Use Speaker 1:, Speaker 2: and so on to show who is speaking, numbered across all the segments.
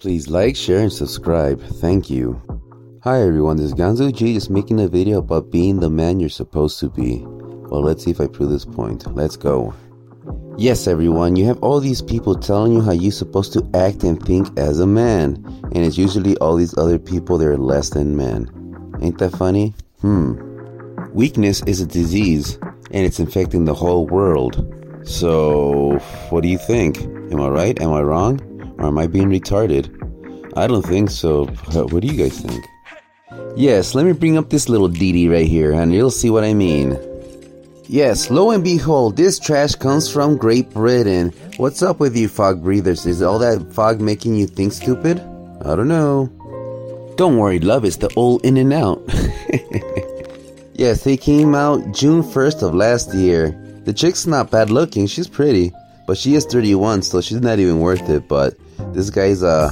Speaker 1: Please like, share, and subscribe. Thank you. Hi everyone, this is Ganzo G just making a video about being the man you're supposed to be. Well, let's see if I prove this point. Let's go. Yes everyone, you have all these people telling you how you're supposed to act and think as a man. And it's usually all these other people that are less than men. Ain't that funny? Weakness is a disease, and it's infecting the whole world. So, what do you think? Am I right? Am I wrong? Or am I being retarded? I don't think so. What do you guys think? Yes, let me bring up this little ditty right here, and you'll see what I mean. Yes, lo and behold, this trash comes from Great Britain. What's up with you fog breathers? Is all that fog making you think stupid? I don't know. Don't worry, love, it's the old in and out. Yes, they came out June 1st of last year. The chick's not bad looking, she's pretty. But she is 31, so she's not even worth it. But this guy's a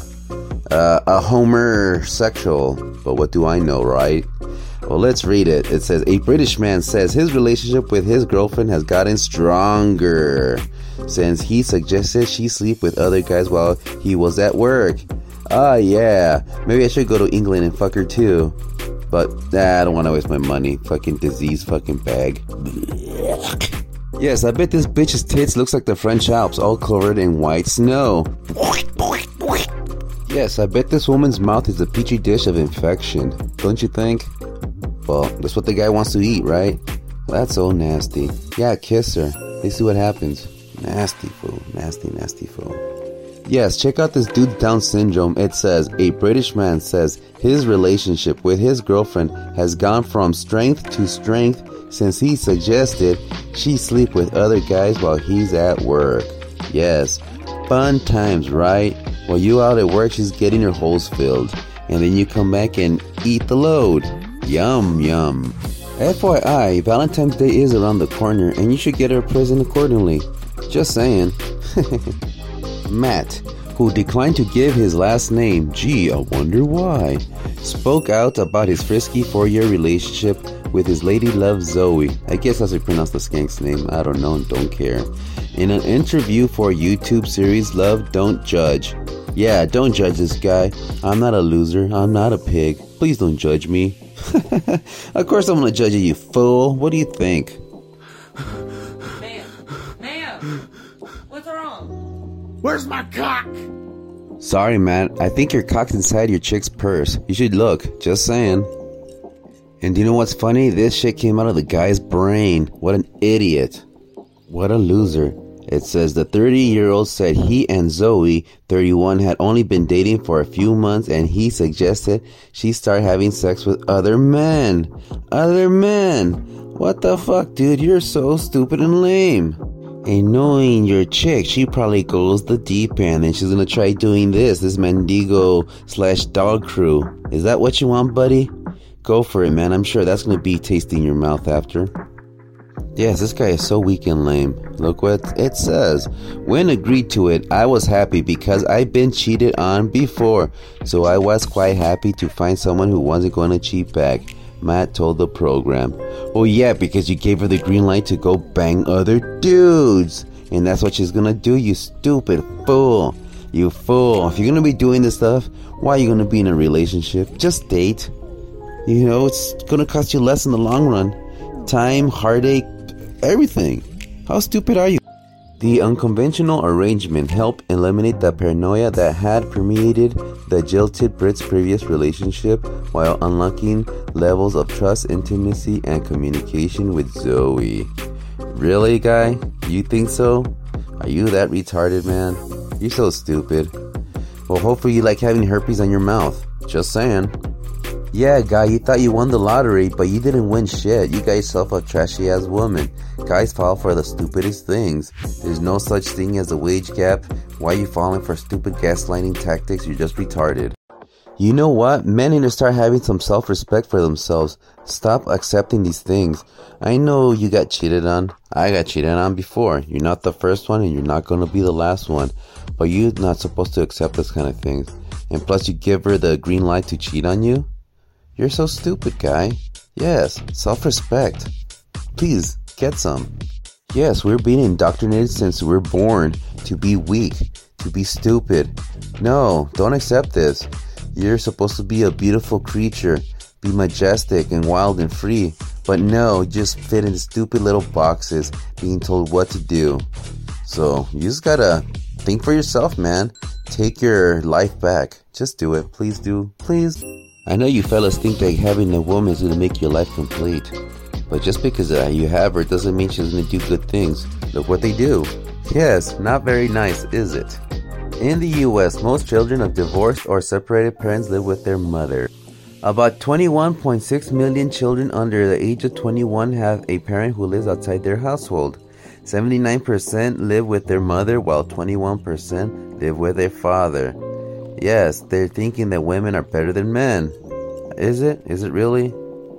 Speaker 1: homosexual. But what do I know, right? Well, let's read it. It says, a British man says his relationship with his girlfriend has gotten stronger since he suggested she sleep with other guys while he was at work. Ah, yeah. Maybe I should go to England and fuck her too. But, I don't want to waste my money. Fucking disease fucking bag. Yes, I bet this bitch's tits looks like the French Alps, all covered in white snow. Yes, I bet this woman's mouth is a petri dish of infection. Don't you think? Well, that's what the guy wants to eat, right? Well, that's so nasty. Yeah, kiss her. Let's see what happens. Nasty fool. Nasty fool. Yes, check out this dude's Down syndrome. It says, a British man says his relationship with his girlfriend has gone from strength to strength since he suggested she sleep with other guys while he's at work. Yes, fun times, right? While you out at work, she's getting her holes filled. And then you come back and eat the load. Yum, yum. FYI, Valentine's Day is around the corner and you should get her a present accordingly. Just saying. Matt, who declined to give his last name, gee, I wonder why, spoke out about his frisky 4-year relationship with his lady love Zoe. I guess that's how you pronounce the skank's name. I don't know and don't care. In an interview for YouTube series Love Don't Judge. Yeah, don't judge this guy. I'm not a loser. I'm not a pig. Please don't judge me. Of course I'm gonna judge you fool. What do you think?
Speaker 2: Ma'am, what's wrong?
Speaker 3: Where's my cock?
Speaker 1: Sorry, Matt. I think your cock's inside your chick's purse. You should look. Just saying. And do you know what's funny? This shit came out of the guy's brain. What an idiot. What a loser. It says the 30-year-old said he and Zoe, 31, had only been dating for a few months and he suggested she start having sex with other men. Other men. What the fuck, dude? You're so stupid and lame. And knowing your chick, she probably goes the deep end and she's gonna try doing this Mendigo/dog crew. Is that what you want, buddy? Go for it, man. I'm sure that's gonna be tasty in your mouth after. Yes, this guy is so weak and lame. Look what it says. When agreed to it, I was happy because I've been cheated on before. So I was quite happy to find someone who wasn't going to cheat back. Matt told the program. Oh yeah, because you gave her the green light to go bang other dudes. And that's what she's gonna do, you stupid fool. You fool. If you're gonna be doing this stuff, why are you gonna be in a relationship? Just date. You know, it's gonna cost you less in the long run. Time, heartache, everything. How stupid are you? The unconventional arrangement helped eliminate the paranoia that had permeated the jilted Brit's previous relationship while unlocking levels of trust, intimacy, and communication with Zoe. Really, guy? You think so? Are you that retarded, man? You're so stupid. Well, hopefully you like having herpes on your mouth. Just saying. Yeah, guy, you thought you won the lottery, but you didn't win shit. You got yourself a trashy-ass woman. Guys fall for the stupidest things. There's no such thing as a wage gap. Why are you falling for stupid gaslighting tactics? You're just retarded. You know what? Men need to start having some self-respect for themselves. Stop accepting these things. I know you got cheated on. I got cheated on before. You're not the first one and you're not going to be the last one. But you're not supposed to accept this kind of things. And plus you give her the green light to cheat on you? You're so stupid, guy. Yes, self-respect. Please, get some. Yes, we're being indoctrinated since we're born to be weak, to be stupid. No, don't accept this. You're supposed to be a beautiful creature, be majestic and wild and free. But no, you just fit in stupid little boxes, being told what to do. So, you just gotta think for yourself, man. Take your life back. Just do it. Please do. Please. I know you fellas think that having a woman is gonna make your life complete. But just because you have her doesn't mean she's gonna do good things. Look what they do. Yes, not very nice, is it? In the US, most children of divorced or separated parents live with their mother. About 21.6 million children under the age of 21 have a parent who lives outside their household. 79% live with their mother, while 21% live with their father. Yes, they're thinking that women are better than men. Is it? Is it really?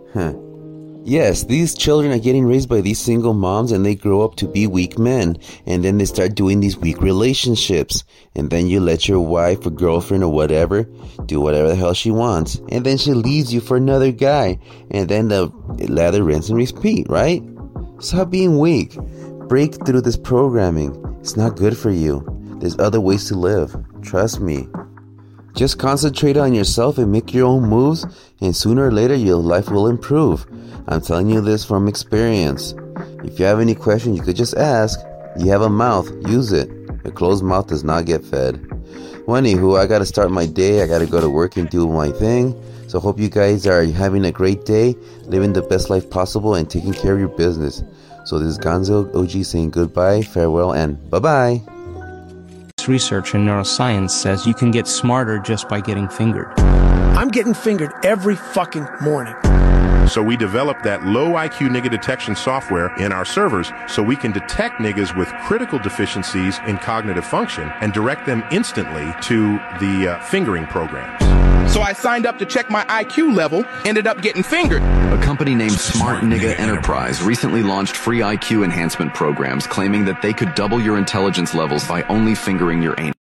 Speaker 1: Yes, these children are getting raised by these single moms, and they grow up to be weak men, and then they start doing these weak relationships, and then you let your wife or girlfriend or whatever do whatever the hell she wants, and then she leaves you for another guy, and then the lather, rinse, and repeat, right? Stop being weak. Break through this programming. It's not good for you. There's other ways to live. Trust me. Just concentrate on yourself and make your own moves, and sooner or later your life will improve. I'm telling you this from experience. If you have any questions, you could just ask. You have a mouth, use it. A closed mouth does not get fed. Well, anywho, I gotta start my day. I gotta go to work and do my thing. So hope you guys are having a great day, living the best life possible, and taking care of your business. So this is Gonzo OG saying goodbye, farewell, and bye-bye.
Speaker 3: Research in neuroscience says you can get smarter just by getting fingered.
Speaker 4: I'm getting fingered every fucking morning.
Speaker 5: So we developed that low IQ nigga detection software in our servers so we can detect niggas with critical deficiencies in cognitive function and direct them instantly to the fingering programs.
Speaker 6: So I signed up to check my IQ level, ended up getting fingered.
Speaker 7: A company named Smart Nigga Enterprise recently launched free IQ enhancement programs claiming that they could double your intelligence levels by only fingering your anus.